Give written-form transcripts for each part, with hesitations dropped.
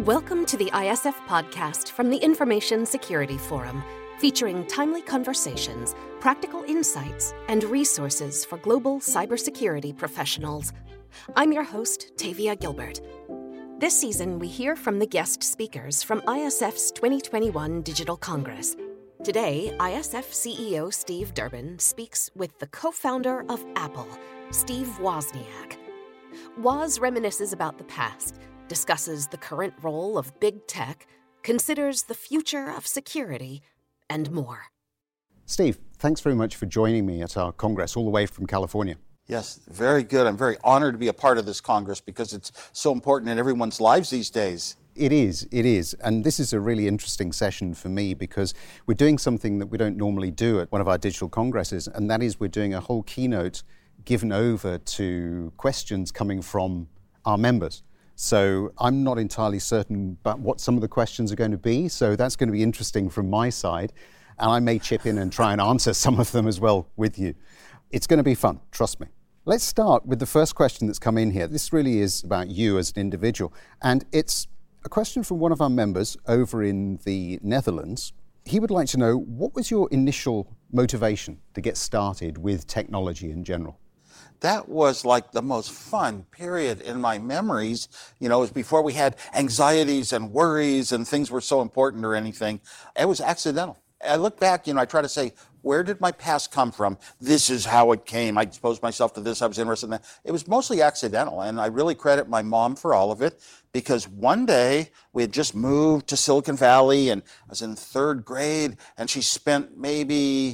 Welcome to the ISF podcast from the Information Security Forum, featuring timely conversations, practical insights, and resources for global cybersecurity professionals. I'm your host, Tavia Gilbert. This season, we hear from the guest speakers from ISF's 2021 Digital Congress. Today, ISF CEO Steve Durbin speaks with the co-founder of Apple, Steve Wozniak. Woz reminisces about the past, discusses the current role of big tech, considers the future of security, and more. Steve, thanks very much for joining me at our Congress all the way from California. Yes, very good. I'm very honored to be a part of this Congress because it's so important in everyone's lives these days. It is. And this is a really interesting session for me because we're doing something that we don't normally do at one of our digital congresses, and that is we're doing a whole keynote given over to questions coming from our members. So I'm not entirely certain about what some of the questions are going to be, so that's going to be interesting from my side, and I may chip in and try and answer some of them as well with you. It's going to be fun, trust me. Let's start with the first question that's come in here. This really is about you as an individual, and it's a question from one of our members over in the Netherlands. He would like to know, what was your initial motivation to get started with technology in general? That was like the most fun period in my memories. You know, it was before we had anxieties and worries and things were so important or anything. It was accidental. I look back, I try to say, where did my past come from? This is how it came. I exposed myself to this. I was interested in that. It was mostly accidental, and I really credit my mom for all of it because one day we had just moved to Silicon Valley, and I was in third grade, and she spent maybe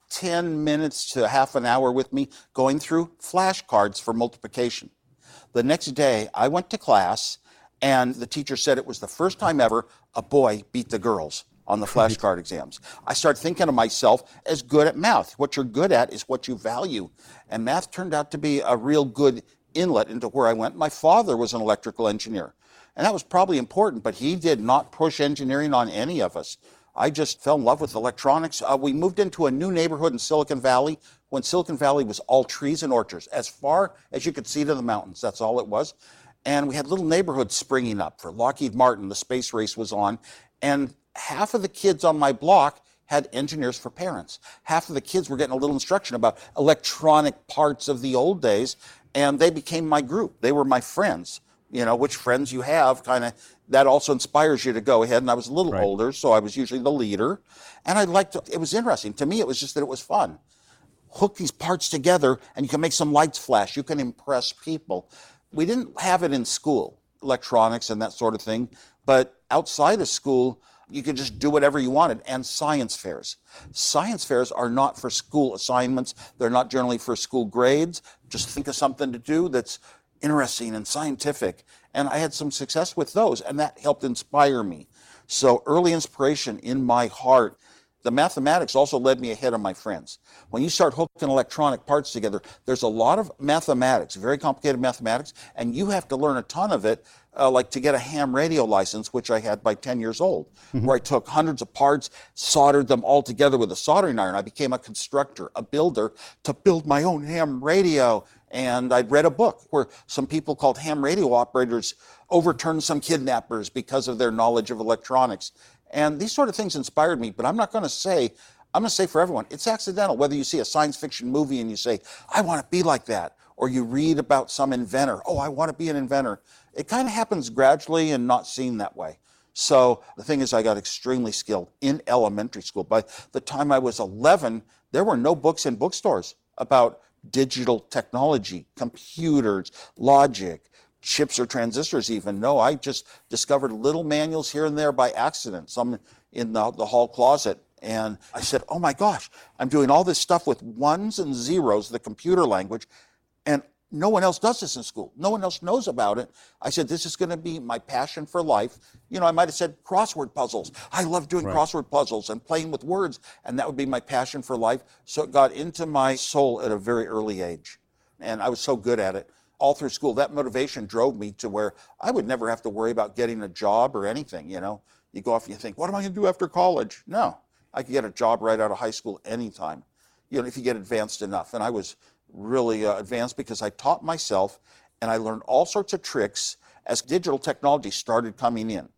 10 minutes to half an hour with me going through flashcards for multiplication. The next day, I went to class, and the teacher said it was the first time ever a boy beat the girls on the flashcard exams. I started thinking of myself as good at math. What you're good at is what you value. And math turned out to be a real good inlet into where I went. My father was an electrical engineer, and that was probably important, but he did not push engineering on any of us. I just fell in love with electronics. We moved into a new neighborhood in Silicon Valley when Silicon Valley was all trees and orchards, as far as you could see to the mountains. That's all it was. And we had little neighborhoods springing up for Lockheed Martin. The space race was on. And half of the kids on my block had engineers for parents. Half of the kids were getting a little instruction about electronic parts of the old days. And they became my group. They were my friends. Which friends you have, that also inspires you to go ahead. And I was a little older, so I was usually the leader. And it was interesting. To me, it was just that it was fun. Hook these parts together, and you can make some lights flash. You can impress people. We didn't have it in school, electronics and that sort of thing. But outside of school, you could just do whatever you wanted. And science fairs. Science fairs are not for school assignments. They're not generally for school grades. Just think of something to do that's interesting and scientific. And I had some success with those, and that helped inspire me. So early inspiration in my heart. The mathematics also led me ahead of my friends. When you start hooking electronic parts together, there's a lot of mathematics, very complicated mathematics, and you have to learn a ton of it, like to get a ham radio license, which I had by 10 years old, where I took hundreds of parts, soldered them all together with a soldering iron. I became a constructor, a builder, to build my own ham radio. And I'd read a book where some people called ham radio operators overturned some kidnappers because of their knowledge of electronics. And these sort of things inspired me, but I'm going to say for everyone, it's accidental. Whether you see a science fiction movie and you say, I want to be like that, or you read about some inventor, I want to be an inventor. It kind of happens gradually and not seen that way. So the thing is, I got extremely skilled in elementary school. By the time I was 11, there were no books in bookstores about digital technology, computers, logic, chips or transistors even. No, I just discovered little manuals here and there by accident, some in the hall closet. And I said, oh my gosh, I'm doing all this stuff with ones and zeros, the computer language, and no one else does this in school. No one else knows about it. I said, this is going to be my passion for life. I might have said crossword puzzles. I love doing crossword puzzles and playing with words, and that would be my passion for life. So it got into my soul at a very early age, and I was so good at it. All through school, that motivation drove me to where I would never have to worry about getting a job or anything, You go off and you think, what am I going to do after college? No, I could get a job right out of high school anytime, if you get advanced enough. And I was really advanced because I taught myself, and I learned all sorts of tricks as digital technology started coming in.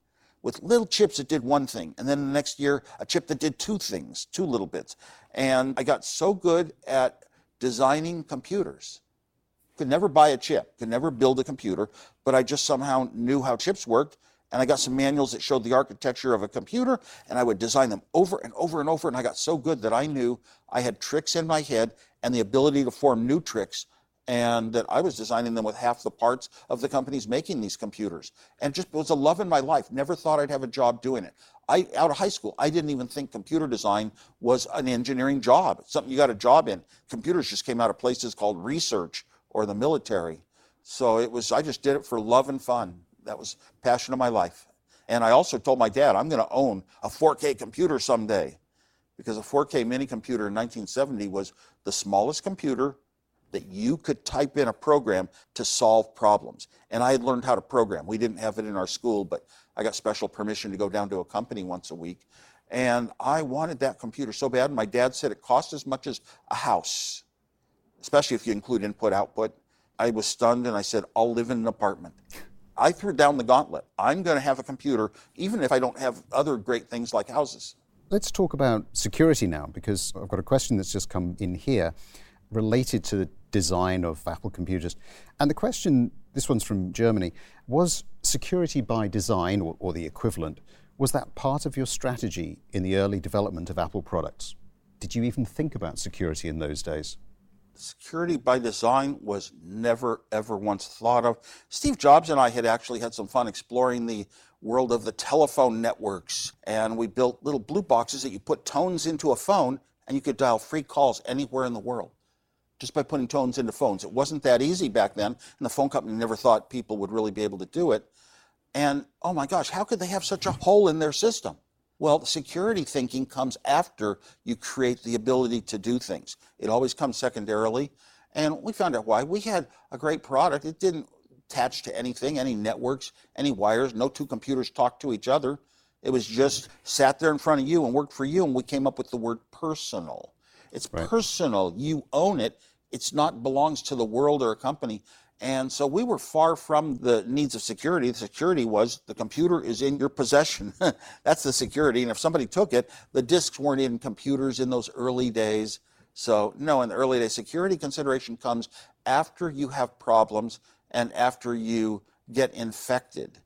with little chips that did one thing. And then the next year, a chip that did two things, two little bits. And I got so good at designing computers. Could never buy a chip, could never build a computer, but I just somehow knew how chips worked. And I got some manuals that showed the architecture of a computer, and I would design them over and over and over. And I got so good that I knew I had tricks in my head and the ability to form new tricks, and that I was designing them with half the parts of the companies making these computers. And just it was a love in my life. Never thought I'd have a job doing it. Out of high school, I didn't even think computer design was an engineering job. It's something you got a job in. Computers just came out of places called research or the military. So I just did it for love and fun. That was passion of my life. And I also told my dad, I'm going to own a 4K computer someday, because a 4K mini computer in 1970 was the smallest computer that you could type in a program to solve problems. And I had learned how to program. We didn't have it in our school, but I got special permission to go down to a company once a week. And I wanted that computer so bad. My dad said it cost as much as a house, especially if you include input-output. I was stunned, and I said, I'll live in an apartment. I threw down the gauntlet. I'm going to have a computer, even if I don't have other great things like houses. Let's talk about security now, because I've got a question that's just come in here related to the design of Apple computers. And the question, this one's from Germany, was security by design, or the equivalent, was that part of your strategy in the early development of Apple products? Did you even think about security in those days? Security by design was never, ever once thought of. Steve Jobs and I had actually had some fun exploring the world of the telephone networks, and we built little blue boxes that you put tones into a phone, and you could dial free calls anywhere in the world just by putting tones into phones. It wasn't that easy back then, and the phone company never thought people would really be able to do it. And oh my gosh, how could they have such a hole in their system? Well, the security thinking comes after you create the ability to do things. It always comes secondarily. And we found out why. We had a great product. It didn't attach to anything, any networks, any wires. No two computers talked to each other. It was just sat there in front of you and worked for you. And we came up with the word personal. It's right. Personal. You own it. It's not belongs to the world or a company. And so we were far from the needs of security. The security was the computer is in your possession. That's the security. And if somebody took it, the disks weren't in computers in those early days. So no, in the early days, security consideration comes after you have problems and after you get infected.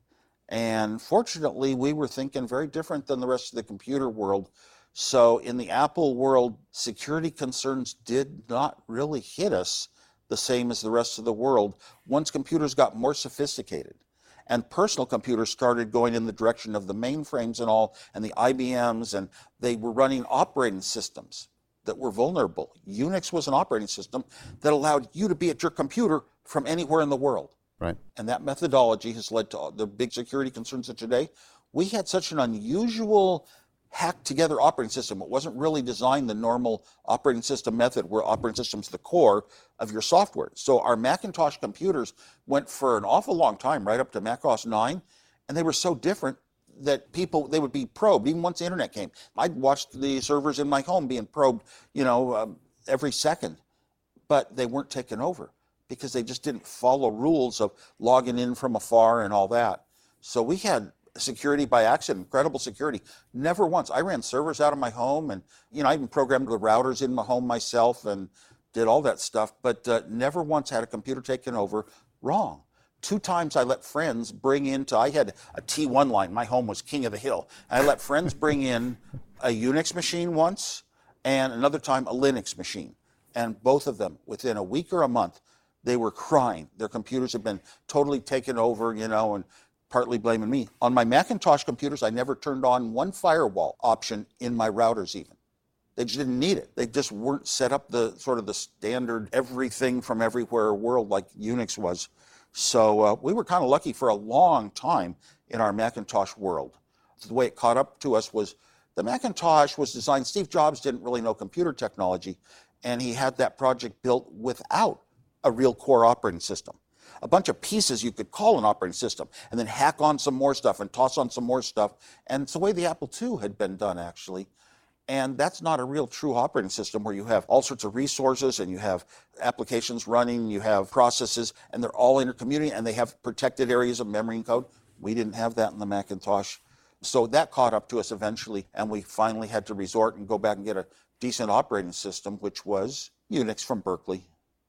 And fortunately, we were thinking very different than the rest of the computer world. So in the Apple world, security concerns did not really hit us the same as the rest of the world once computers got more sophisticated. And personal computers started going in the direction of the mainframes and all, and the IBMs, and they were running operating systems that were vulnerable. Unix was an operating system that allowed you to be at your computer from anywhere in the world. Right. And that methodology has led to the big security concerns of today. We had such an unusual hacked together operating system. It wasn't really designed the normal operating system method where operating system's the core of your software. So our Macintosh computers went for an awful long time, right up to Mac OS 9, and they were so different that they would be probed even once the internet came. I'd watched the servers in my home being probed, every second, but they weren't taken over because they just didn't follow rules of logging in from afar and all that. So we had security by accident, incredible security. Never once. I ran servers out of my home, and I even programmed the routers in my home myself and did all that stuff, but never once had a computer taken over. Wrong. 2 times I let friends bring I had a T1 line. My home was king of the hill. I let friends bring in a Unix machine once, and another time a Linux machine. And both of them, within a week or a month, they were crying. Their computers had been totally taken over, and partly blaming me. On my Macintosh computers, I never turned on one firewall option in my routers even. They just didn't need it. They just weren't set up the sort of the standard everything from everywhere world like Unix was. So we were kind of lucky for a long time in our Macintosh world. The way it caught up to us was the Macintosh was designed, Steve Jobs didn't really know computer technology, and he had that project built without a real core operating system. A bunch of pieces you could call an operating system and then hack on some more stuff and toss on some more stuff. And it's the way the Apple II had been done, actually. And that's not a real true operating system where you have all sorts of resources and you have applications running, you have processes, and they're all intercommunicating and they have protected areas of memory and code. We didn't have that in the Macintosh. So that caught up to us eventually, and we finally had to resort and go back and get a decent operating system, which was Unix from Berkeley,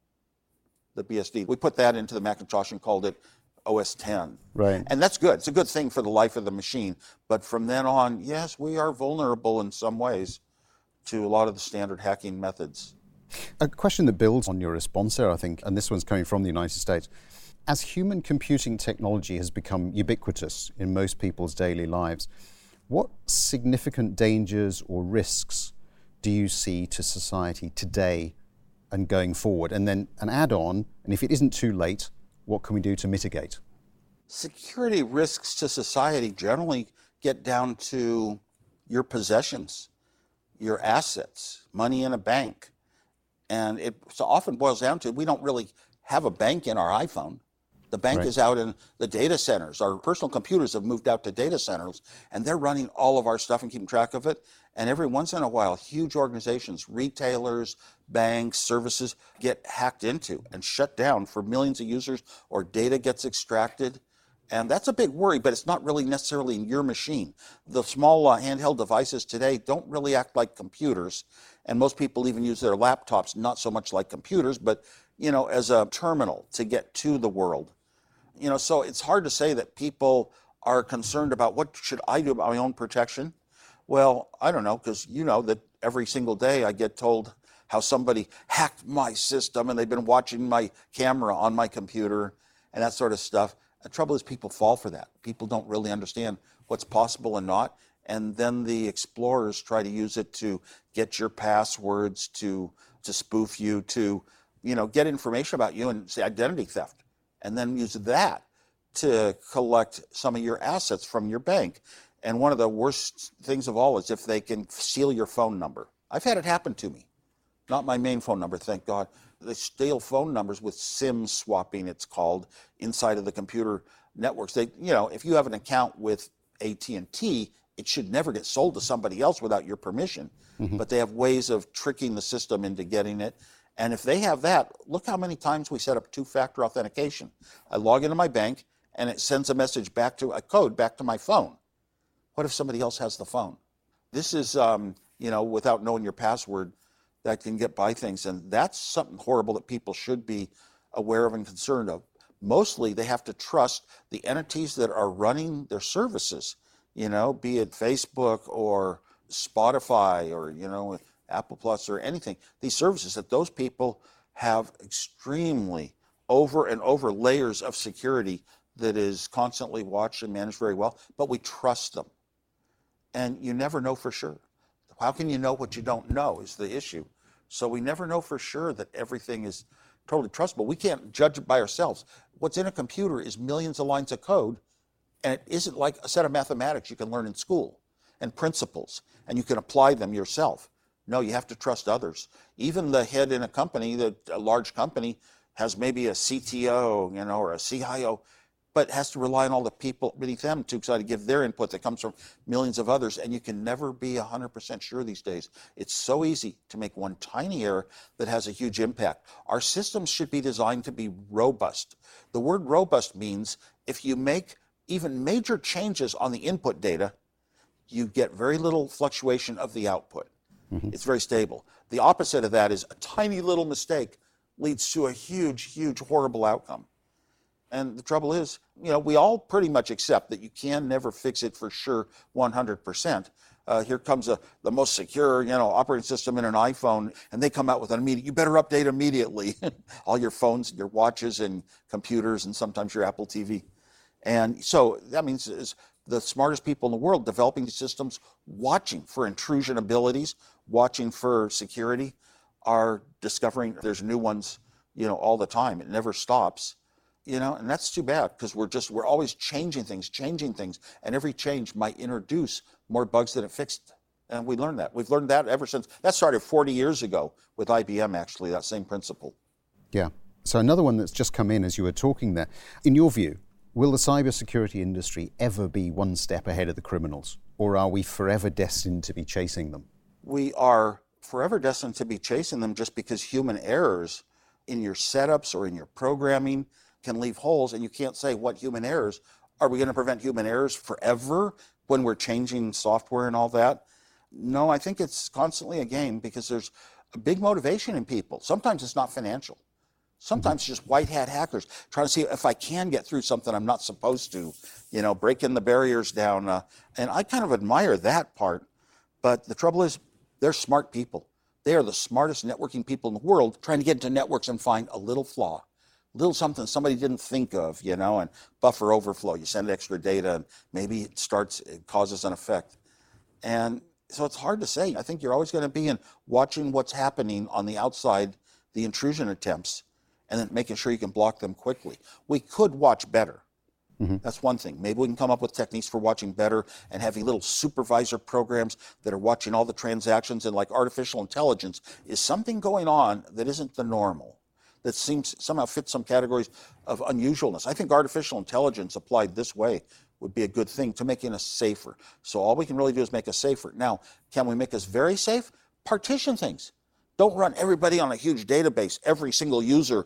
the BSD. We put that into the Macintosh and called it OS 10. Right. And that's good. It's a good thing for the life of the machine. But from then on, yes, we are vulnerable in some ways to a lot of the standard hacking methods. A question that builds on your response there, I think, and this one's coming from the United States. As human computing technology has become ubiquitous in most people's daily lives, what significant dangers or risks do you see to society today and going forward? And then an add-on, and if it isn't too late, what can we do to mitigate? Security risks to society generally get down to your possessions, your assets, money in a bank. And it so often boils down to we don't really have a bank in our iPhone. The bank is out in the data centers. Our personal computers have moved out to data centers, and they're running all of our stuff and keeping track of it. And every once in a while, huge organizations, retailers, banks, services get hacked into and shut down for millions of users, or data gets extracted. And that's a big worry, but it's not really necessarily in your machine. The small handheld devices today don't really act like computers, and most people even use their laptops not so much like computers, but as a terminal to get to the world. So it's hard to say that people are concerned about what should I do about my own protection. Well, I don't know, because that every single day I get told how somebody hacked my system and they've been watching my camera on my computer and that sort of stuff. The trouble is people fall for that. People don't really understand what's possible and not. And then the explorers try to use it to get your passwords, to spoof you, to get information about you and say identity theft. And then use that to collect some of your assets from your bank. And one of the worst things of all is if they can steal your phone number. I've had it happen to me. Not my main phone number, thank God. They steal phone numbers with SIM swapping, it's called, inside of the computer networks. They, if you have an account with AT&T, it should never get sold to somebody else without your permission. Mm-hmm. But they have ways of tricking the system into getting it. And if they have that, look how many times we set up two-factor authentication. I log into my bank, and it sends a message a code back to my phone. What if somebody else has the phone? This is, without knowing your password, that can get by things. And that's something horrible that people should be aware of and concerned of. Mostly, they have to trust the entities that are running their services, be it Facebook or Spotify or, Apple Plus or anything, these services, that those people have extremely over and over layers of security that is constantly watched and managed very well, but we trust them. And you never know for sure. How can you know what you don't know is the issue. So we never know for sure that everything is totally trustable. We can't judge it by ourselves. What's in a computer is millions of lines of code, and it isn't like a set of mathematics you can learn in school and principles, and you can apply them yourself. No, you have to trust others. Even the head in a large company, has maybe a CTO, or a CIO, but has to rely on all the people beneath them to try to give their input that comes from millions of others. And you can never be 100% sure these days. It's so easy to make one tiny error that has a huge impact. Our systems should be designed to be robust. The word robust means if you make even major changes on the input data, you get very little fluctuation of the output. Mm-hmm. It's very stable. The opposite of that is a tiny little mistake leads to a huge, huge, horrible outcome. And the trouble is, we all pretty much accept that you can never fix it for sure 100%. Here comes the most secure, operating system in an iPhone, and they come out with an immediate, you better update immediately. All your phones, your watches, and computers, and sometimes your Apple TV. And so that means is the smartest people in the world developing these systems, watching for intrusion abilities, watching for security, are discovering there's new ones, all the time. It never stops, and that's too bad because we're always changing things, and every change might introduce more bugs than it fixed. And we learned that. We've learned that ever since. That started 40 years ago with IBM, actually, that same principle. Yeah. So another one that's just come in as you were talking there. In your view, will the cybersecurity industry ever be one step ahead of the criminals, or are we forever destined to be chasing them? We are forever destined to be chasing them just because human errors in your setups or in your programming can leave holes, and you can't say what human errors. Are we going to prevent human errors forever? when we're changing software and all that. No, I think it's constantly a game because there's a big motivation in people. Sometimes it's not financial. Sometimes just white hat hackers trying to see if I can get through something I'm not supposed to, breaking the barriers down. And I kind of admire that part. But the trouble is, they're smart people. They are the smartest networking people in the world trying to get into networks and find a little flaw, a little something somebody didn't think of, and buffer overflow. You send extra data and maybe it causes an effect. And so it's hard to say. I think you're always going to be watching what's happening on the outside, the intrusion attempts, and then making sure you can block them quickly. We could watch better. Mm-hmm. That's one thing. Maybe we can come up with techniques for watching better and having little supervisor programs that are watching all the transactions, and like artificial intelligence is something going on that isn't the normal, that seems somehow fits some categories of unusualness. I think artificial intelligence applied this way would be a good thing to making us safer. So all we can really do is make us safer. Now, can we make us very safe? Partition things. Don't run everybody on a huge database, every single user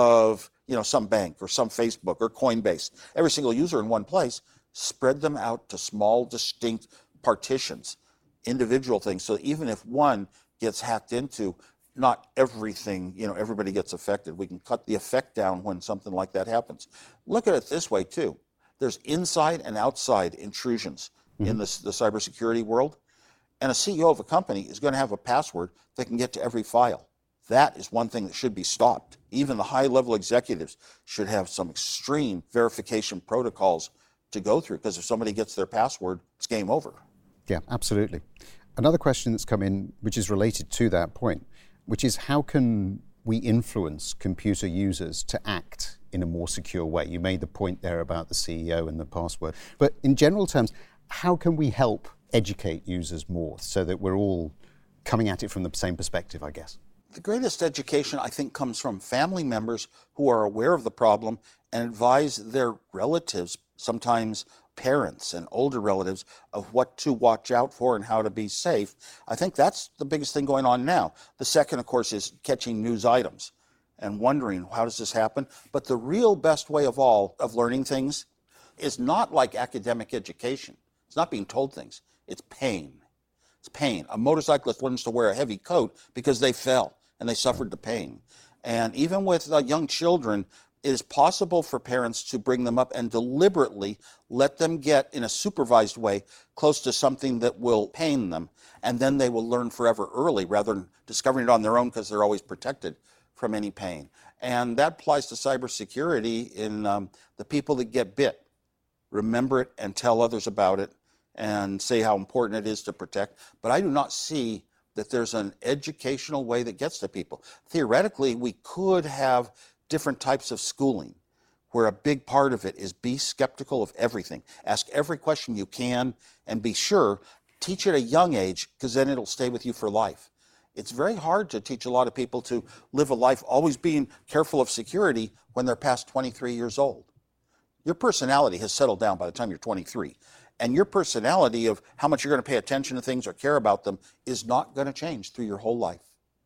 of some bank or some Facebook or Coinbase, every single user in one place. Spread them out to small, distinct partitions, individual things, so even if one gets hacked into, not everything, everybody gets affected. We can cut the effect down when something like that happens. Look at it this way, too. There's inside and outside intrusions in the cybersecurity world. And a CEO of a company is going to have a password that can get to every file. That is one thing that should be stopped. Even the high-level executives should have some extreme verification protocols to go through, because if somebody gets their password, it's game over. Yeah, absolutely. Another question that's come in, which is related to that point, which is how can we influence computer users to act in a more secure way? You made the point there about the CEO and the password. But in general terms, how can we help educate users more so that we're all coming at it from the same perspective, I guess? The greatest education, I think, comes from family members who are aware of the problem and advise their relatives, sometimes parents and older relatives, of what to watch out for and how to be safe. I think that's the biggest thing going on now. The second, of course, is catching news items and wondering, how does this happen? But the real best way of all of learning things is not like academic education. It's not being told things. It's pain. It's pain. A motorcyclist learns to wear a heavy coat because they fell and they suffered the pain. And even with young children, it is possible for parents to bring them up and deliberately let them get, in a supervised way, close to something that will pain them. And then they will learn forever early rather than discovering it on their own because they're always protected from any pain. And that applies to cybersecurity in the people that get bit. Remember it and tell others about it and say how important it is to protect. But I do not see that there's an educational way that gets to people. Theoretically, we could have different types of schooling where a big part of it is be skeptical of everything. Ask every question you can and be sure. Teach at a young age, because then it'll stay with you for life. It's very hard to teach a lot of people to live a life always being careful of security when they're past 23 years old. Your personality has settled down by the time you're 23. And your personality of how much you're going to pay attention to things or care about them is not going to change through your whole life.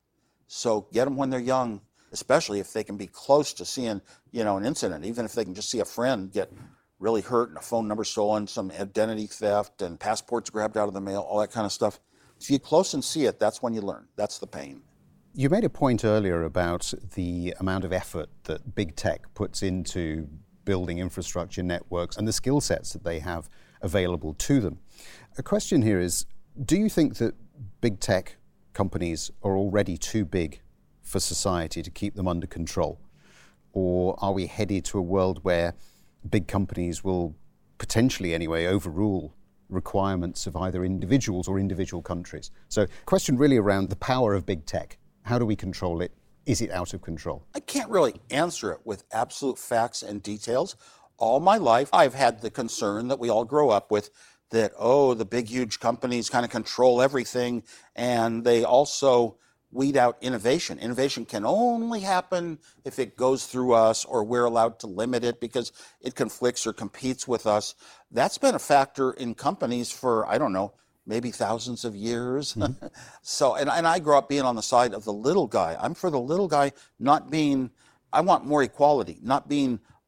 So get them when they're young, especially if they can be close to seeing, an incident, even if they can just see a friend get really hurt and a phone number stolen, some identity theft and passports grabbed out of the mail, all that kind of stuff. If you get close and see it, that's when you learn. That's the pain. You made a point earlier about the amount of effort that big tech puts into building infrastructure networks and the skill sets that they have available to them. A question here is, do you think that big tech companies are already too big for society to keep them under control? Or are we headed to a world where big companies will potentially anyway overrule requirements of either individuals or individual countries? So question really around the power of big tech. How do we control it? Is it out of control? I can't really answer it with absolute facts and details. All my life, I've had the concern that we all grow up with that, the big, huge companies kind of control everything, and they also weed out innovation. Innovation can only happen if it goes through us or we're allowed to limit it because it conflicts or competes with us. That's been a factor in companies for, maybe thousands of years. Mm-hmm. So, and I grew up being on the side of the little guy. I'm for the little guy I want more equality, not being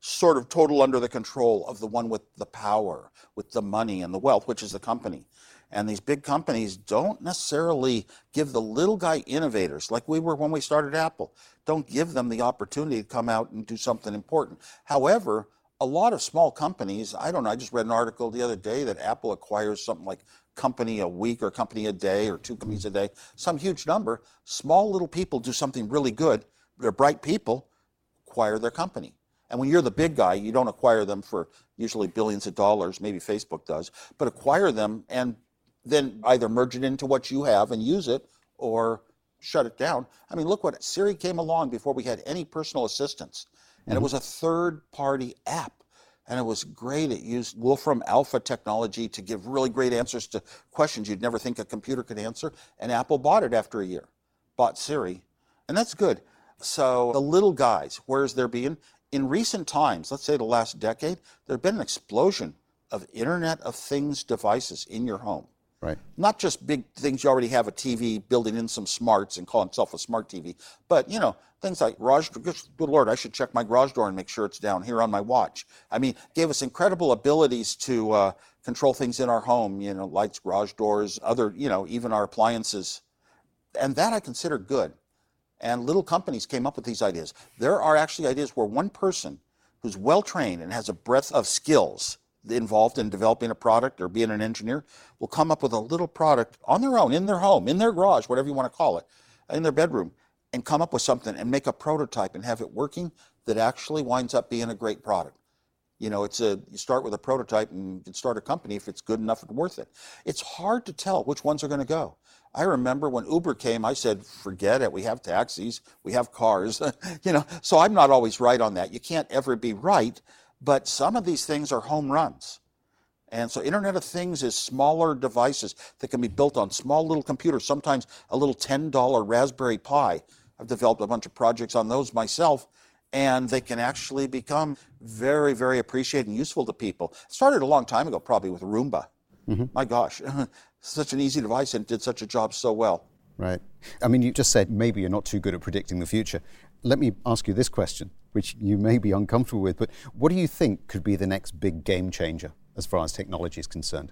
sort of total under the control of the one with the power, with the money and the wealth, which is the company. And these big companies don't necessarily give the little guy innovators, like we were when we started Apple, don't give them the opportunity to come out and do something important. However, a lot of small companies, I don't know, I just read an article the other day that Apple acquires something like company a week or company a day or 2 companies a day, some huge number. Small little people do something really good. They're bright people, acquire their company. And when you're the big guy, you don't acquire them for usually billions of dollars, maybe Facebook does, but acquire them and then either merge it into what you have and use it or shut it down. I mean, look what Siri came along before we had any personal assistance. And it was a third-party app. And it was great. It used Wolfram Alpha technology to give really great answers to questions you'd never think a computer could answer. And Apple bought it after a year, bought Siri. And that's good. So the little guys, where's there being? In recent times, let's say the last decade, there's been an explosion of Internet of Things devices in your home. Right. Not just big things you already have a TV, building in some smarts and calling itself a smart TV, but, you know, things like garage, good Lord, I should check my garage door and make sure it's down here on my watch. I mean, gave us incredible abilities to control things in our home, you know, lights, garage doors, other, you know, even our appliances. And that I consider good. And little companies came up with these ideas. There are actually ideas where one person who's well-trained and has a breadth of skills involved in developing a product or being an engineer will come up with a little product on their own, in their home, in their garage, whatever you want to call it, in their bedroom, and come up with something and make a prototype and have it working that actually winds up being a great product. You know, you start with a prototype and you can start a company if it's good enough and worth it. It's hard to tell which ones are going to go. I remember when Uber came, I said, forget it. We have taxis, we have cars, you know, so I'm not always right on that. You can't ever be right. But some of these things are home runs. And so Internet of Things is smaller devices that can be built on small little computers, sometimes a little $10 Raspberry Pi. I've developed a bunch of projects on those myself, and they can actually become very, very appreciated and useful to people. It started a long time ago, probably with Roomba. Mm-hmm. My gosh, such an easy device and did such a job so well. Right. I mean, you just said maybe you're not too good at predicting the future. Let me ask you this question, which you may be uncomfortable with, but what do you think could be the next big game changer as far as technology is concerned?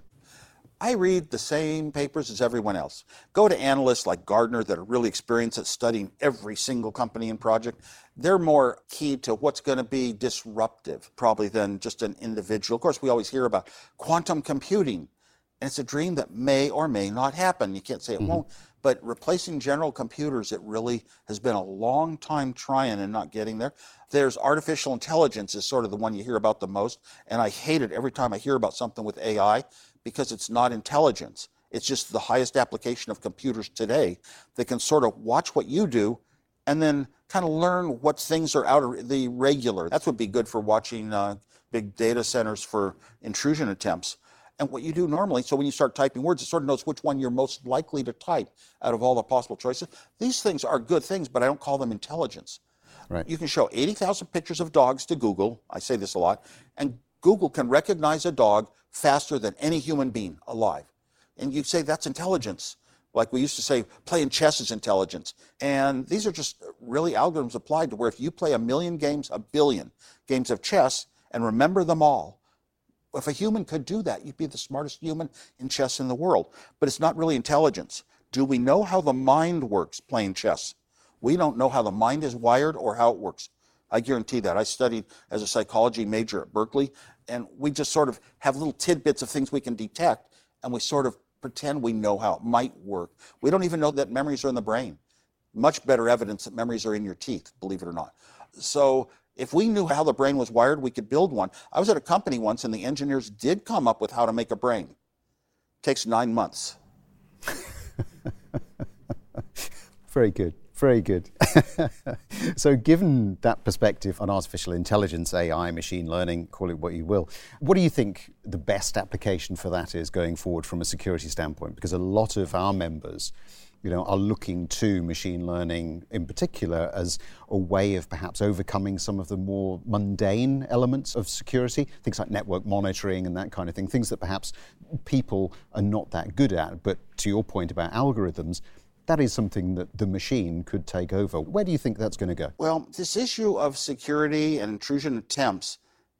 I read the same papers as everyone else. Go to analysts like Gartner that are really experienced at studying every single company and project. They're more key to what's going to be disruptive, probably, than just an individual. Of course, we always hear about quantum computing, and it's a dream that may or may not happen. You can't say it won't. But replacing general computers, it really has been a long time trying and not getting there. There's artificial intelligence is sort of the one you hear about the most, and I hate it every time I hear about something with AI because it's not intelligence. It's just the highest application of computers today that can sort of watch what you do and then kind of learn what things are out of the regular. That would be good for watching big data centers for intrusion attempts. And what you do normally, so when you start typing words, it sort of knows which one you're most likely to type out of all the possible choices. These things are good things, but I don't call them intelligence. Right. You can show 80,000 pictures of dogs to Google, I say this a lot, and Google can recognize a dog faster than any human being alive. And you say that's intelligence. Like we used to say, playing chess is intelligence. And these are just really algorithms applied to where if you play a billion games of chess and remember them all, if a human could do that, you'd be the smartest human in chess in the world. But it's not really intelligence. Do we know how the mind works playing chess? We don't know how the mind is wired or how it works. I guarantee that. I studied as a psychology major at Berkeley, and we just sort of have little tidbits of things we can detect, and we sort of pretend we know how it might work. We don't even know that memories are in the brain. Much better evidence that memories are in your teeth, believe it or not. So if we knew how the brain was wired, we could build one. I was at a company once, and the engineers did come up with how to make a brain. It takes 9 months. Very good. Very good. So given that perspective on artificial intelligence, AI, machine learning, call it what you will, what do you think the best application for that is going forward from a security standpoint? Because a lot of our members, are looking to machine learning in particular as a way of perhaps overcoming some of the more mundane elements of security, things like network monitoring and that kind of thing, things that perhaps people are not that good at. But to your point about algorithms, that is something that the machine could take over. Where do you think that's going to go? Well, this issue of security and intrusion attempts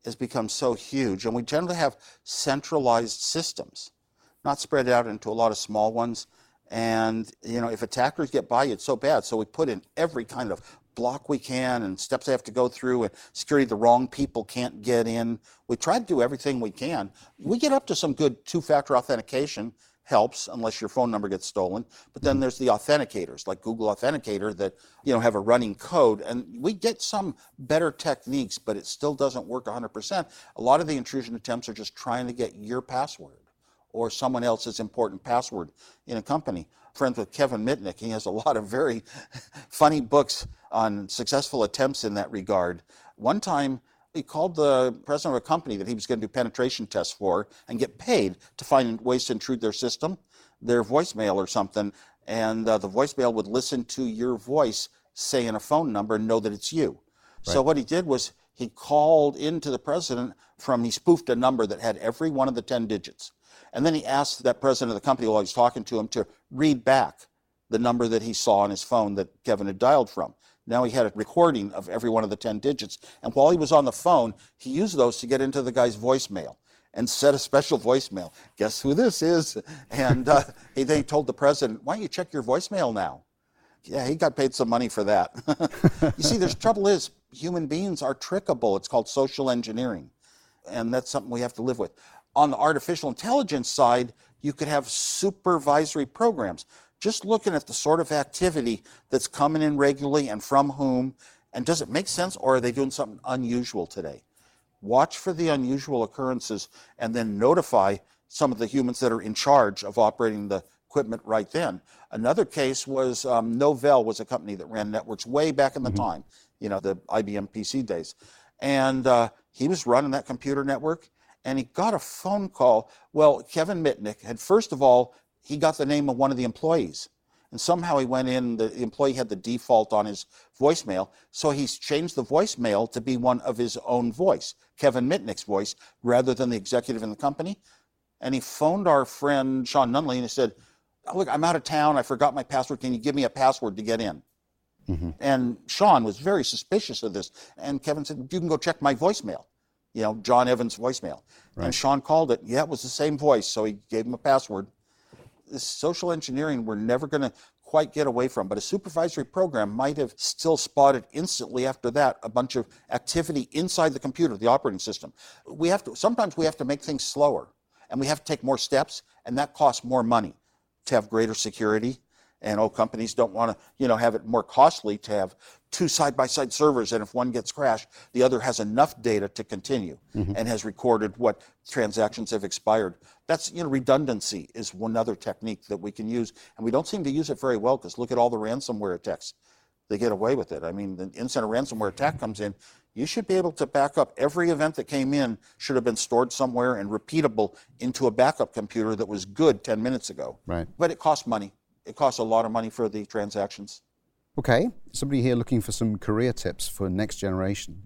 has become so huge, and we generally have centralized systems, not spread out into a lot of small ones. And, if attackers get by you, it's so bad. So we put in every kind of block we can and steps they have to go through, and security, the wrong people can't get in. We try to do everything we can. We get up to some good two-factor authentication, helps unless your phone number gets stolen. But then there's the authenticators, like Google Authenticator, that have a running code. And we get some better techniques, but it still doesn't work 100%. A lot of the intrusion attempts are just trying to get your password or someone else's important password in a company. Friends with Kevin Mitnick, he has a lot of very funny books on successful attempts in that regard. One time, he called the president of a company that he was going to do penetration tests for and get paid to find ways to intrude their system, their voicemail or something, and the voicemail would listen to your voice, say in a phone number, and know that it's you. Right. So what he did was he called into the president he spoofed a number that had every one of the 10 digits. And then he asked that president of the company while he was talking to him to read back the number that he saw on his phone that Kevin had dialed from. Now he had a recording of every one of the 10 digits. And while he was on the phone, he used those to get into the guy's voicemail and set a special voicemail. Guess who this is? And he told the president, why don't you check your voicemail now? Yeah, he got paid some money for that. You see, the trouble is human beings are trickable. It's called social engineering. And that's something we have to live with. On the artificial intelligence side, you could have supervisory programs. Just looking at the sort of activity that's coming in regularly and from whom, and does it make sense, or are they doing something unusual today? Watch for the unusual occurrences and then notify some of the humans that are in charge of operating the equipment right then. Another case was Novell was a company that ran networks way back in the time, the IBM PC days. And he was running that computer network, and he got a phone call. Well, Kevin Mitnick had, first of all, he got the name of one of the employees. And somehow he went in, the employee had the default on his voicemail, so he's changed the voicemail to be one of his own voice, Kevin Mitnick's voice, rather than the executive in the company. And he phoned our friend Sean Nunley and he said, look, I'm out of town, I forgot my password, can you give me a password to get in? Mm-hmm. And Sean was very suspicious of this. And Kevin said, you can go check my voicemail, John Evans' voicemail. Right. And Sean called it, yeah, it was the same voice, so he gave him a password. This social engineering we're never going to quite get away from, but a supervisory program might have still spotted instantly after that a bunch of activity inside the computer, the operating system. Sometimes we have to make things slower, and we have to take more steps, and that costs more money to have greater security. And companies don't want to, have it more costly to have two side-by-side servers, and if one gets crashed, the other has enough data to continue and has recorded what transactions have expired. That's, redundancy is one other technique that we can use, and we don't seem to use it very well because look at all the ransomware attacks. They get away with it. I mean, the instant a ransomware attack comes in, you should be able to back up every event that came in should have been stored somewhere and repeatable into a backup computer that was good 10 minutes ago. Right. But it costs money. It costs a lot of money for the transactions. Okay, somebody here looking for some career tips for next generation.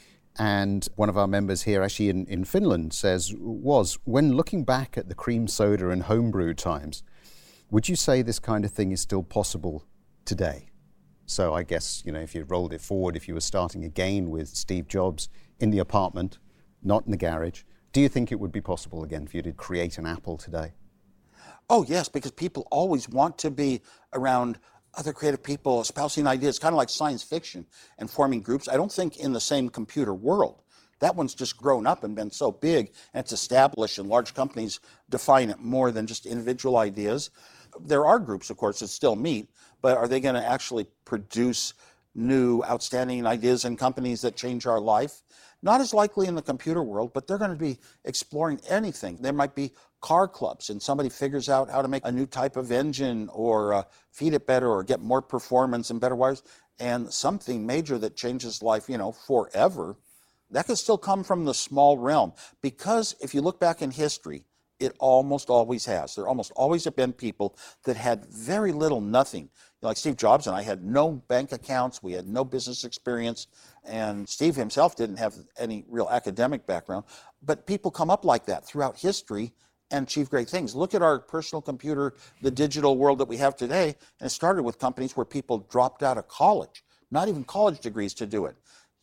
And one of our members here actually in Finland says, when looking back at the cream soda and homebrew times, would you say this kind of thing is still possible today? So I guess, if you rolled it forward, if you were starting again with Steve Jobs in the apartment, not in the garage, do you think it would be possible again for you to create an Apple today? Oh, yes, because people always want to be around other creative people espousing ideas, kind of like science fiction and forming groups. I don't think in the same computer world. That one's just grown up and been so big, and it's established, and large companies define it more than just individual ideas. There are groups, of course, that still meet, but are they going to actually produce new, outstanding ideas in companies that change our life? Not as likely in the computer world, but they're going to be exploring anything. There might be car clubs, and somebody figures out how to make a new type of engine or feed it better or get more performance and better wires, and something major that changes life, forever. That could still come from the small realm, because if you look back in history, it almost always has. There almost always have been people that had very little, nothing. Like Steve Jobs and I had no bank accounts, we had no business experience, and Steve himself didn't have any real academic background. But people come up like that throughout history and achieve great things. Look at our personal computer, the digital world that we have today, and it started with companies where people dropped out of college, not even college degrees to do it.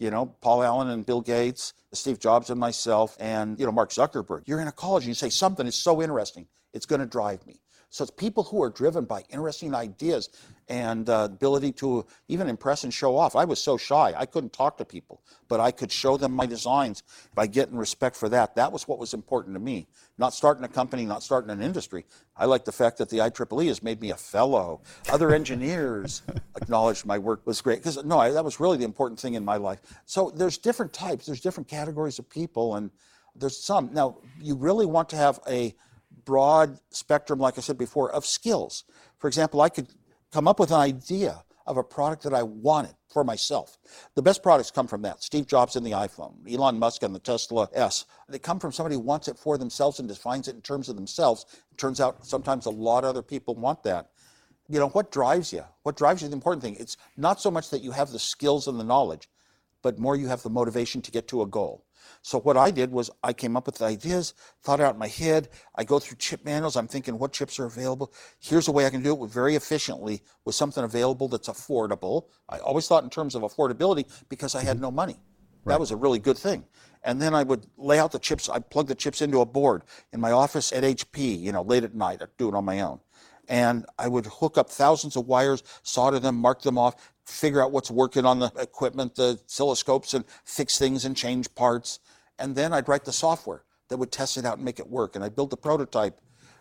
Paul Allen and Bill Gates, Steve Jobs and myself, and, Mark Zuckerberg. You're in a college and you say something is so interesting, it's going to drive me. So it's people who are driven by interesting ideas and ability to even impress and show off. I was so shy, I couldn't talk to people, but I could show them my designs by getting respect for that. That was what was important to me. Not starting a company, not starting an industry. I like the fact that the IEEE has made me a fellow. Other engineers acknowledged my work was great. Because, that was really the important thing in my life. So there's different types, there's different categories of people, and there's some. Now, you really want to have a broad spectrum, like I said before, of skills. For example, I could come up with an idea of a product that I wanted for myself. The best products come from that. Steve Jobs and the iPhone, Elon Musk and the Tesla S. They come from somebody who wants it for themselves and defines it in terms of themselves. It turns out sometimes a lot of other people want that. What drives you? What drives you is the important thing. It's not so much that you have the skills and the knowledge, but more you have the motivation to get to a goal. So what I did was I came up with the ideas, thought out in my head. I go through chip manuals. I'm thinking what chips are available. Here's a way I can do it very efficiently with something available that's affordable. I always thought in terms of affordability because I had no money. Right. That was a really good thing. And then I would lay out the chips. I'd plug the chips into a board in my office at HP, late at night. I'd do it on my own. And I would hook up thousands of wires, solder them, mark them off, figure out what's working on the equipment, the oscilloscopes, and fix things and change parts. And then I'd write the software that would test it out and make it work. And I'd build the prototype.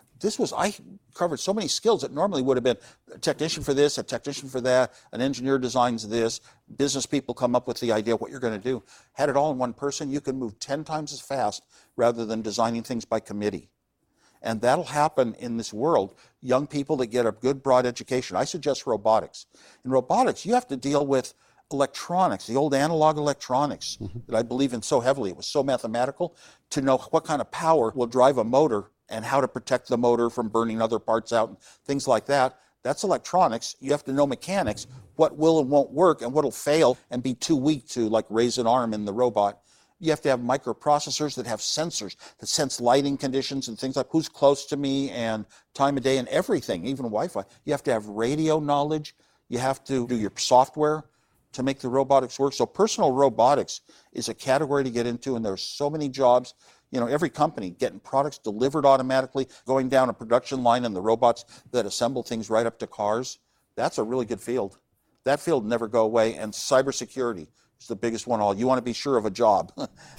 I covered so many skills that normally would have been a technician for this, a technician for that, an engineer designs this, business people come up with the idea of what you're going to do. Had it all in one person, you can move 10 times as fast rather than designing things by committee. And that'll happen in this world. Young people that get a good broad education. I suggest robotics. In robotics, you have to deal with electronics, the old analog electronics that I believe in so heavily. It was so mathematical to know what kind of power will drive a motor and how to protect the motor from burning other parts out and things like that. That's electronics. You have to know mechanics, what will and won't work and what will fail and be too weak to raise an arm in the robot. You have to have microprocessors that have sensors that sense lighting conditions and things like who's close to me and time of day and everything, even Wi-Fi. You have to have radio knowledge. You have to do your software to make the robotics work. So personal robotics is a category to get into, and there's so many jobs. Every company getting products delivered automatically, going down a production line and the robots that assemble things right up to cars. That's a really good field. That field never go away. And cybersecurity. It's the biggest one all. You want to be sure of a job.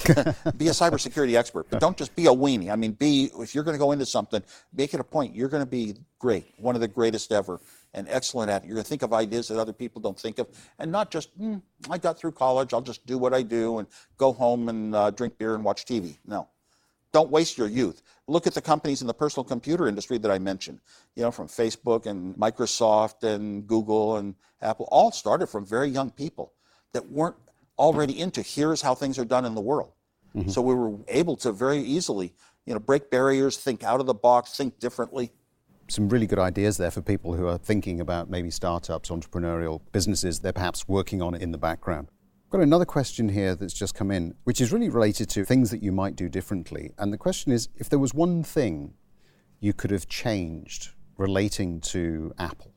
Be a cybersecurity expert, but don't just be a weenie. If you're going to go into something, make it a point. You're going to be great, one of the greatest ever, and excellent at it. You're going to think of ideas that other people don't think of, and not just, I got through college, I'll just do what I do and go home and drink beer and watch TV. No. Don't waste your youth. Look at the companies in the personal computer industry that I mentioned, from Facebook and Microsoft and Google and Apple, all started from very young people that weren't already into here's how things are done in the world. So we were able to very easily, break barriers, think out of the box, think differently. Some really good ideas there for people who are thinking about maybe startups, entrepreneurial businesses they're perhaps working on in the background. I've got another question here that's just come in, which is really related to things that you might do differently. And the question is, if there was one thing you could have changed relating to Apple,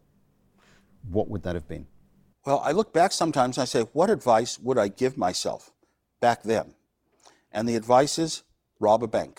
what would that have been? Well, I look back sometimes and I say, what advice would I give myself back then? And the advice is, rob a bank.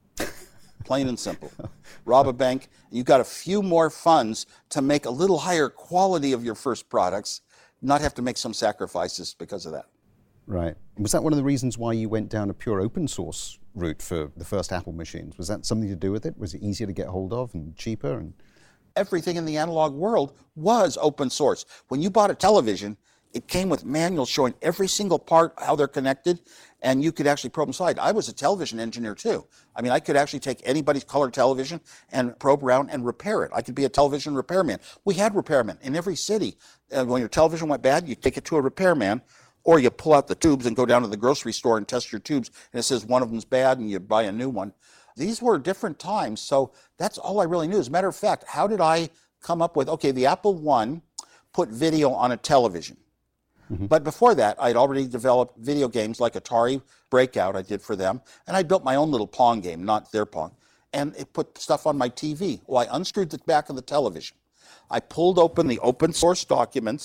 Plain and simple. Rob a bank. You got a few more funds to make a little higher quality of your first products, not have to make some sacrifices because of that. Right. Was that one of the reasons why you went down a pure open source route for the first Apple machines? Was that something to do with it? Was it easier to get hold of and cheaper? Everything in the analog world was open source. When you bought a television, it came with manuals showing every single part, how they're connected, and you could actually probe inside. I was a television engineer too. I could actually take anybody's color television and probe around and repair it. I could be a television repairman. We had repairmen in every city. When your television went bad, you take it to a repairman, or you pull out the tubes and go down to the grocery store and test your tubes, and it says one of them's bad, and you buy a new one. These were different times, so that's all I really knew. As a matter of fact, how did I come up with, the Apple I put video on a television. But before that, I'd already developed video games like Atari Breakout I did for them, and I built my own little Pong game, not their Pong, and it put stuff on my TV. Well, I unscrewed the back of the television. I pulled open the open source documents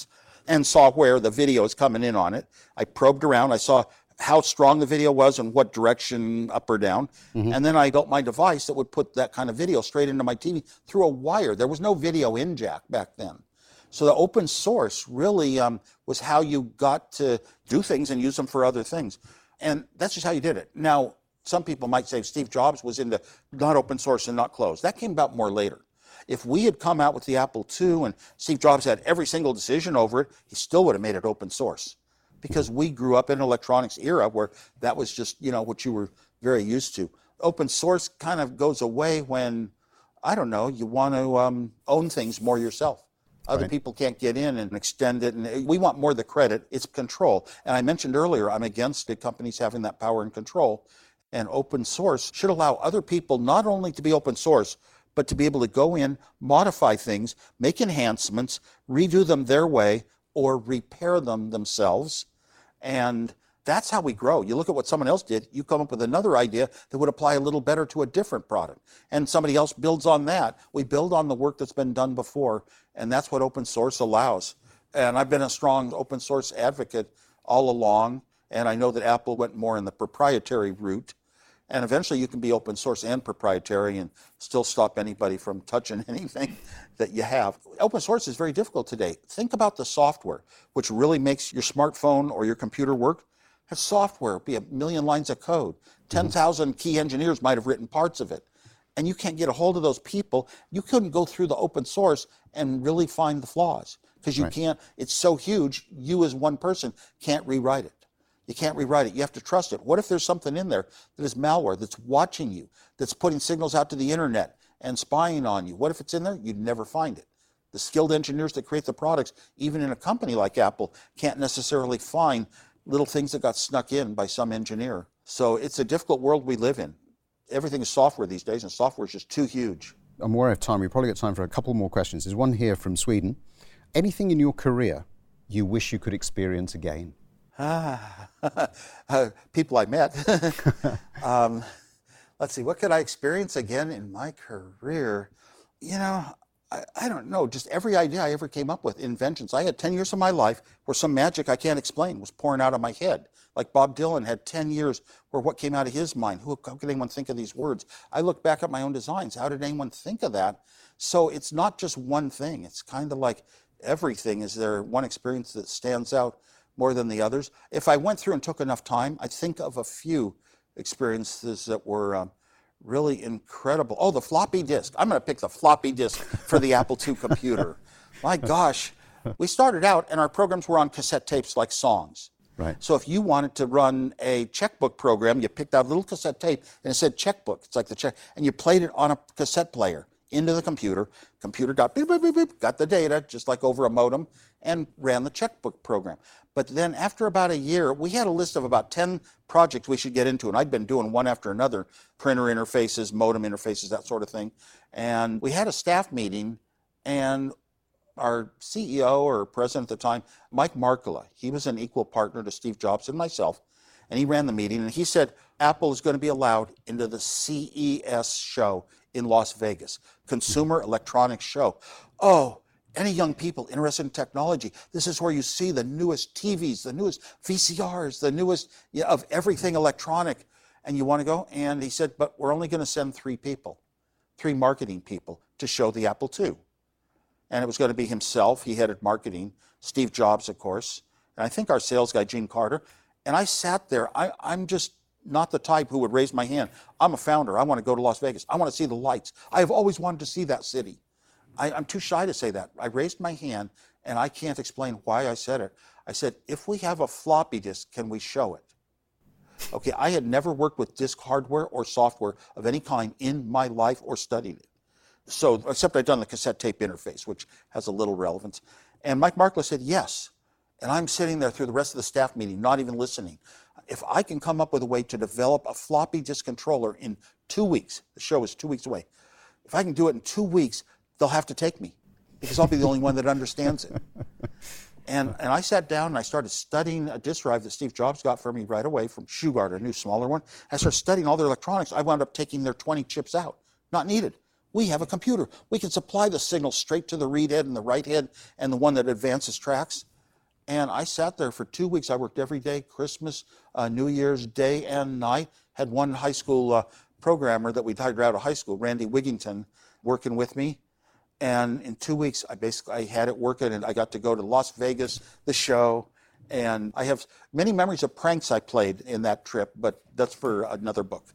and saw where the video is coming in on it. I probed around. I saw how strong the video was and what direction, up or down. And then I built my device that would put that kind of video straight into my TV through a wire. There was no video in jack back then. So the open source really was how you got to do things and use them for other things. And that's just how you did it. Now, some people might say Steve Jobs was into not open source and not closed. That came about more later. If we had come out with the Apple II and Steve Jobs had every single decision over it, he still would have made it open source. Because we grew up in an electronics era where that was just, what you were very used to. Open source kind of goes away when, I don't know, you want to own things more yourself. Other people can't get in and extend it, and we want more of the credit. It's control. And I mentioned earlier, I'm against big companies having that power and control. And open source should allow other people not only to be open source, but to be able to go in, modify things, make enhancements, redo them their way, or repair them themselves. And that's how we grow. You look at what someone else did, you come up with another idea that would apply a little better to a different product. And somebody else builds on that. We build on the work that's been done before, and that's what open source allows. And I've been a strong open source advocate all along, and I know that Apple went more in the proprietary route. And eventually you can be open source and proprietary and still stop anybody from touching anything that you have. Open source is very difficult today. Think about the software, which really makes your smartphone or your computer work. That's software, be 1 million lines of code. 10,000 key engineers might have written parts of it. And you can't get a hold of those people. You couldn't go through the open source and really find the flaws because you can't, it's so huge, you as one person can't rewrite it. You can't rewrite it. You have to trust it. What if there's something in there that is malware, that's watching you, that's putting signals out to the internet and spying on you? What if it's in there? You'd never find it. The skilled engineers that create the products, even in a company like Apple, can't necessarily find little things that got snuck in by some engineer. So it's a difficult world we live in. Everything is software these days, and software is just too huge. I'm aware of time. We've probably got time for a couple more questions. There's one here from Sweden. Anything in your career you wish you could experience again? People I met. Let's see, what could I experience again in my career? I don't know, just every idea I ever came up with, inventions. I had 10 years of my life where some magic I can't explain was pouring out of my head. Like Bob Dylan had 10 years where what came out of his mind, how could anyone think of these words? I look back at my own designs, how did anyone think of that? So it's not just one thing, it's kind of like everything. Is there one experience that stands out more than the others? If I went through and took enough time, I'd think of a few experiences that were really incredible. Oh, the floppy disk. I'm going to pick the floppy disk for the Apple II computer. My gosh. We started out and our programs were on cassette tapes like songs. Right. So if you wanted to run a checkbook program, you picked out a little cassette tape and it said checkbook. It's like the check. And you played it on a cassette player into the computer. Computer got beep, beep, beep, beep, got the data just like over a modem and ran the checkbook program. But then after about a year, we had a list of about 10 projects we should get into, and I'd been doing one after another, printer interfaces, modem interfaces, that sort of thing. And we had a staff meeting, and our CEO or president at the time, Mike Markkula, he was an equal partner to Steve Jobs and myself, and he ran the meeting, and he said, Apple is going to be allowed into the CES show in Las Vegas, Consumer Electronics Show. Oh, any young people interested in technology, this is where you see the newest TVs, the newest VCRs, the newest of everything electronic, and you want to go? And he said, but we're only going to send 3 people, 3 marketing people to show the Apple II. And it was going to be himself, he headed marketing, Steve Jobs, of course, and I think our sales guy, Gene Carter. And I sat there, I'm just not the type who would raise my hand. I'm a founder, I want to go to Las Vegas, I want to see the lights. I have always wanted to see that city. I'm too shy to say that. I raised my hand, and I can't explain why I said it. I said, if we have a floppy disk, can we show it? Okay, I had never worked with disk hardware or software of any kind in my life or studied it. So, except I'd done the cassette tape interface, which has a little relevance. And Mike Markkula said, yes. And I'm sitting there through the rest of the staff meeting, not even listening. If I can come up with a way to develop a floppy disk controller in 2 weeks, the show is 2 weeks away. If I can do it in 2 weeks, they'll have to take me because I'll be the only one that understands it. And I sat down and I started studying a disk drive that Steve Jobs got for me right away from Shugart, a new smaller one. I started studying all their electronics. I wound up taking their 20 chips out. Not needed. We have a computer. We can supply the signal straight to the read head and the write head and the one that advances tracks. And I sat there for 2 weeks. I worked every day, Christmas, New Year's, day and night. Had one high school programmer that we'd hired out of high school, Randy Wigington, working with me. And in 2 weeks, I had it working, and I got to go to Las Vegas, the show. And I have many memories of pranks I played in that trip, but that's for another book.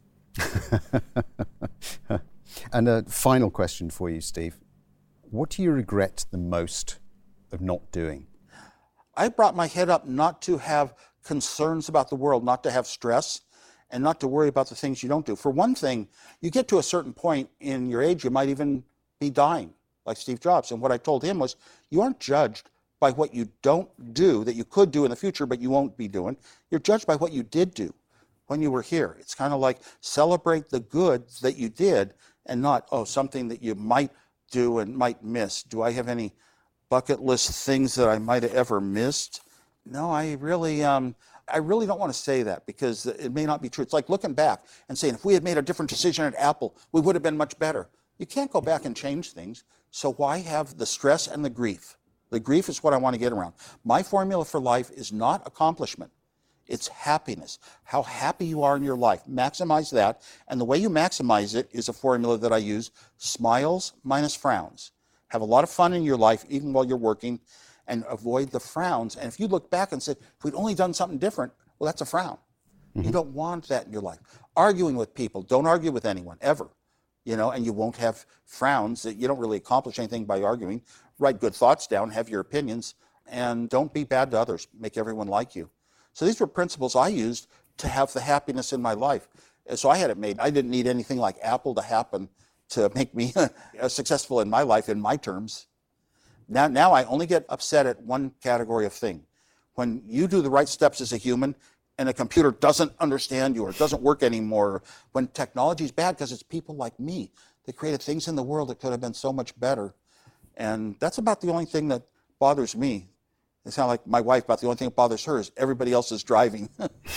And a final question for you, Steve. What do you regret the most of not doing? I brought my head up not to have concerns about the world, not to have stress, and not to worry about the things you don't do. For one thing, you get to a certain point in your age, you might even be dying, like Steve Jobs. And what I told him was, you aren't judged by what you don't do that you could do in the future, but you won't be doing. You're judged by what you did do when you were here. It's kind of like celebrate the good that you did and not, something that you might do and might miss. Do I have any bucket list things that I might have ever missed? No, I really don't want to say that because it may not be true. It's like looking back and saying, if we had made a different decision at Apple, we would have been much better. You can't go back and change things. So why have the stress and the grief? The grief is what I want to get around. My formula for life is not accomplishment. It's happiness. How happy you are in your life. Maximize that. And the way you maximize it is a formula that I use, smiles minus frowns. Have a lot of fun in your life, even while you're working, and avoid the frowns. And if you look back and said, if we'd only done something different, well, that's a frown. Mm-hmm. You don't want that in your life. Arguing with people, don't argue with anyone, ever. And you won't have frowns. You don't really accomplish anything by arguing. Write good thoughts down, have your opinions, and don't be bad to others. Make everyone like you. So these were principles I used to have the happiness in my life. So I had it made. I didn't need anything like Apple to happen to make me successful in my life, in my terms. Now I only get upset at one category of thing. When you do the right steps as a human and a computer doesn't understand you or it doesn't work anymore, when technology is bad because it's people like me that created things in the world that could have been so much better. And that's about the only thing that bothers me. It sounds like my wife, about the only thing that bothers her is everybody else is driving.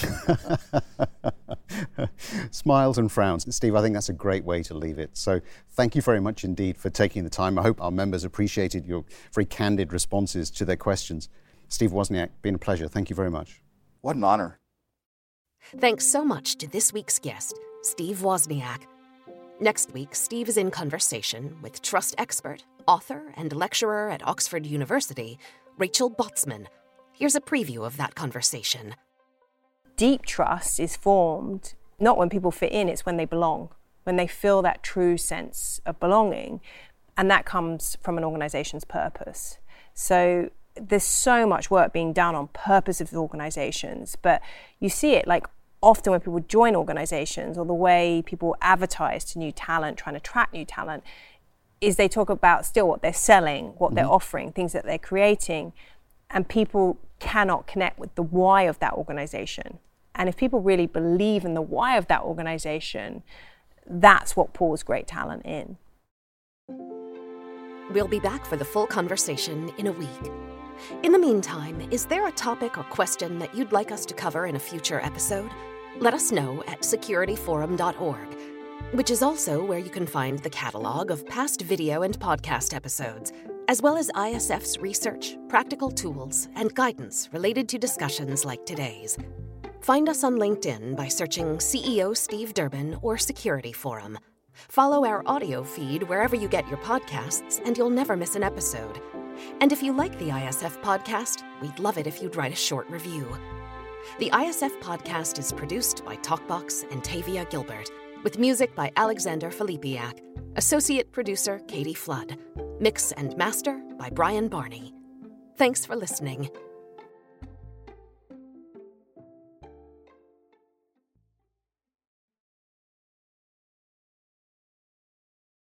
Smiles and frowns. Steve, I think that's a great way to leave it. So thank you very much indeed for taking the time. I hope our members appreciated your very candid responses to their questions. Steve Wozniak, been a pleasure. Thank you very much. What an honor. Thanks so much to this week's guest, Steve Wozniak. Next week, Steve is in conversation with trust expert, author, and lecturer at Oxford University, Rachel Botsman. Here's a preview of that conversation. Deep trust is formed not when people fit in, it's when they belong, when they feel that true sense of belonging, and that comes from an organization's purpose. So there's so much work being done on purpose of the organizations, but you see it like often when people join organizations or the way people advertise to new talent, trying to attract new talent, is they talk about still what they're selling, what they're offering, things that they're creating, and people cannot connect with the why of that organization. And if people really believe in the why of that organization, that's what pulls great talent in. We'll be back for the full conversation in a week. In the meantime, is there a topic or question that you'd like us to cover in a future episode? Let us know at securityforum.org, which is also where you can find the catalog of past video and podcast episodes, as well as ISF's research, practical tools, and guidance related to discussions like today's. Find us on LinkedIn by searching CEO Steve Durbin or Security Forum. Follow our audio feed wherever you get your podcasts, and you'll never miss an episode. And if you like the ISF podcast, we'd love it if you'd write a short review. The ISF podcast is produced by TalkBox and Tavia Gilbert, with music by Alexander Filipiak, associate producer Katie Flood, mix and master by Brian Barney. Thanks for listening.